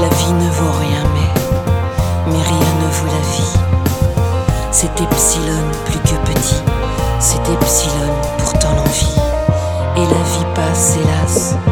La vie ne vaut rien, mais rien ne vaut la vie. C'est epsilon plus que petit, c'est epsilon pourtant l'envie. Et la vie passe, hélas,